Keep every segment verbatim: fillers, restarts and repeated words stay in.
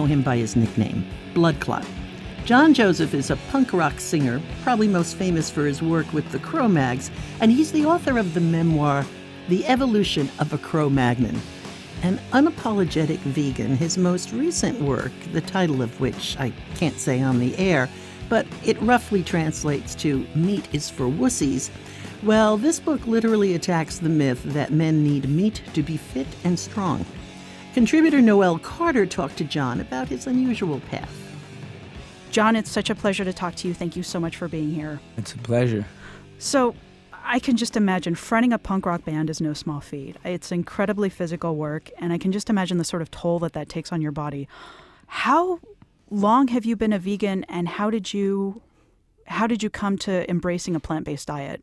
know him by his nickname, Blood Clot. John Joseph is a punk rock singer, probably most famous for his work with the Cro-Mags, and he's the author of the memoir, The Evolution of a Cro-Magnon. An unapologetic vegan, his most recent work, the title of which I can't say on the air, but it roughly translates to Meat is for Wussies. Well, this book literally attacks the myth that men need meat to be fit and strong. Contributor Noelle Carter talked to John about his unusual path. John, it's such a pleasure to talk to you. Thank you so much for being here. It's a pleasure. So, I can just imagine fronting a punk rock band is no small feat. It's incredibly physical work, and I can just imagine the sort of toll that that takes on your body. How long have you been a vegan, and how did you how did you come to embracing a plant-based diet?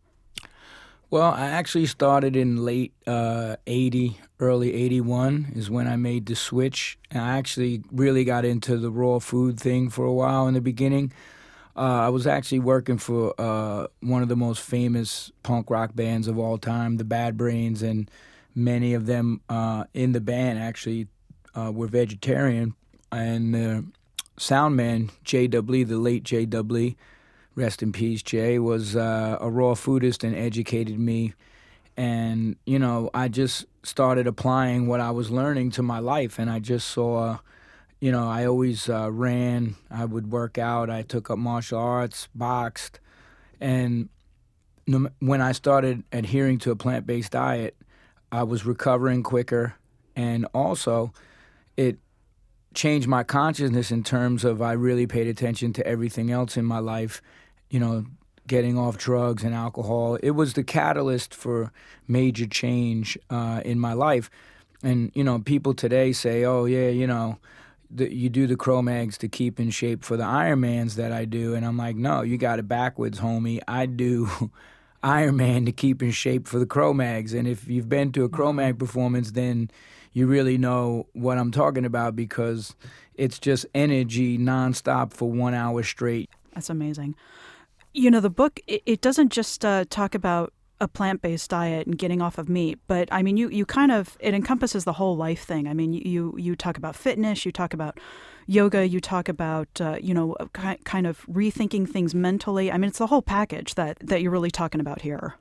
Well, I actually started in late uh, eighty, early eighty-one is when I made the switch. And I actually really got into the raw food thing for a while in the beginning. Uh, I was actually working for uh, one of the most famous punk rock bands of all time, the Bad Brains, and many of them uh, in the band actually uh, were vegetarian. And the sound man, Jay Dudley, the late Jay Dudley, rest in peace, Jay, was uh, a raw foodist and educated me. And, you know, I just started applying what I was learning to my life, and I just saw... You know, I always uh, ran, I would work out, I took up martial arts, boxed, and no, when I started adhering to a plant-based diet, I was recovering quicker, and also it changed my consciousness in terms of I really paid attention to everything else in my life, you know, getting off drugs and alcohol. It was the catalyst for major change uh, in my life. And, you know, people today say, oh, yeah, you know, The, you do the Cro-Mags to keep in shape for the Ironmans that I do. And I'm like, no, you got it backwards, homie. I do Ironman to keep in shape for the Cro-Mags. And if you've been to a Cro-Mag performance, then you really know what I'm talking about, because it's just energy nonstop for one hour straight. That's amazing. You know, the book, it, it doesn't just uh, talk about a plant-based diet and getting off of meat, but I mean, you, you kind of, it encompasses the whole life thing. I mean, you, you talk about fitness, you talk about yoga, you talk about, uh, you know, kind of rethinking things mentally. I mean, it's the whole package that, that you're really talking about here.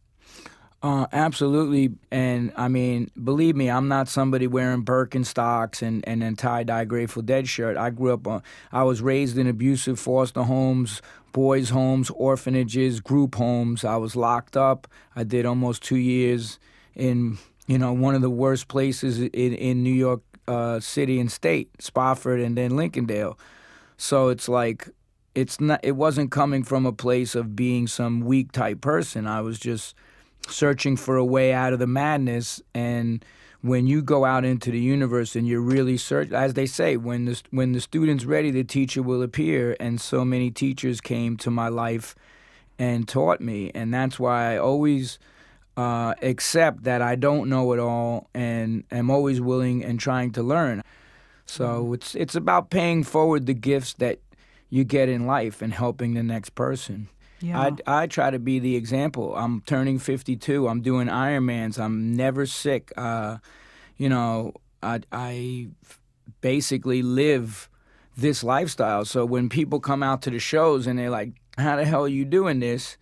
Uh, absolutely. And I mean, believe me, I'm not somebody wearing Birkenstocks and, and a tie-dye Grateful Dead shirt. I grew up, on, I was raised in abusive foster homes, boys' homes, orphanages, group homes. I was locked up. I did almost two years in, you know, one of the worst places in, in New York uh, City and State, Spofford and then Lincolndale. So it's like, it's not, it wasn't coming from a place of being some weak type person. I was just searching for a way out of the madness. And when you go out into the universe and you're really search, as they say, when the when the student's ready, the teacher will appear. And so many teachers came to my life and taught me, and that's why I always uh, accept that I don't know it all, and am always willing and trying to learn. So mm-hmm. it's it's about paying forward the gifts that you get in life and helping the next person. Yeah. I, I try to be the example. I'm turning fifty-two. I'm doing Ironmans. I'm never sick. Uh, you know, I, I basically live this lifestyle. So when people come out to the shows and they're like, how the hell are you doing this?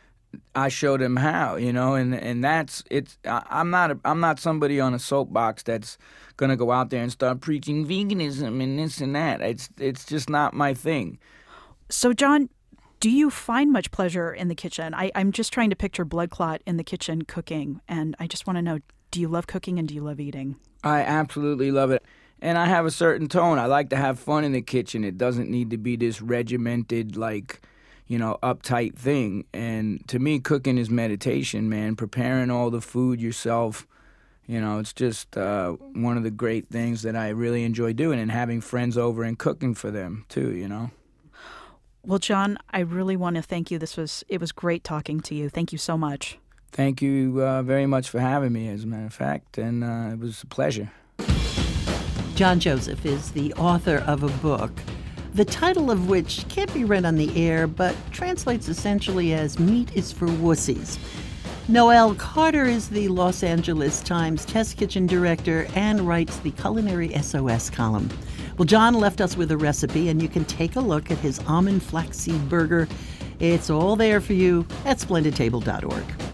I show them how, you know, and, and that's, it's, I, I'm not, a, I'm not somebody on a soapbox that's going to go out there and start preaching veganism and this and that. It's, it's just not my thing. So, John, do you find much pleasure in the kitchen? I, I'm just trying to picture Blood Clot in the kitchen cooking, and I just want to know, do you love cooking and do you love eating? I absolutely love it. And I have a certain tone. I like to have fun in the kitchen. It doesn't need to be this regimented, like, you know, uptight thing. And to me, cooking is meditation, man. Preparing all the food yourself, you know, it's just uh, one of the great things that I really enjoy doing, and having friends over and cooking for them, too, you know. Well, John, I really want to thank you. This was it was great talking to you. Thank you so much. Thank you uh, very much for having me, as a matter of fact, and uh, it was a pleasure. John Joseph is the author of a book, the title of which can't be read on the air, but translates essentially as Meat is for Wussies. Noelle Carter is the Los Angeles Times Test Kitchen director and writes the Culinary S O S column. Well, John left us with a recipe, and you can take a look at his almond flaxseed burger. It's all there for you at splendid table dot org.